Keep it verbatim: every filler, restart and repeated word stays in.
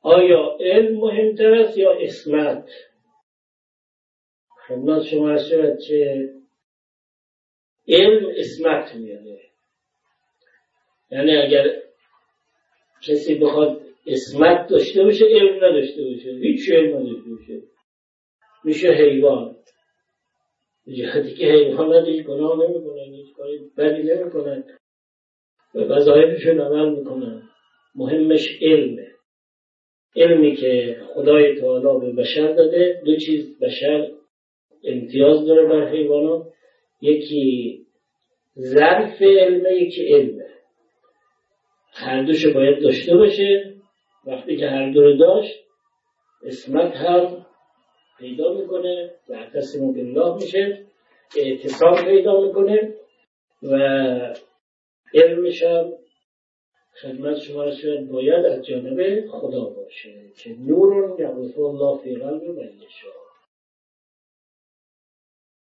آیا علم مهمتر است یا عصمت؟ خدمت شما عرض شود که علم عصمت میاره. یعنی اگر کسی بخواد عصمت داشته باشه علم نداشته باشه، هیچ علم نداشته باشه، میشه حیوان. جهتی که حیوانات هیچ گناه نمی کنن، هیچ کاری بدی نمی کنن، به وظایفشون عمل میکنن. مهمش علمه، علمی که خدای تعالی به بشر داده. دو چیز بشر امتیاز داره بر حیوانات، یکی ظرف علمه، یکی علمه. هر دوشو باید داشته باشه. وقتی که هر دو رو داشت عصمت هم پیدا میکنه، واعتصموا بالله میشه، اعتصام پیدا میکنه و علمش هم خدمت شما شاید باید از جانب خدا باشه که نور یقذف الله فی قلب من یشاء.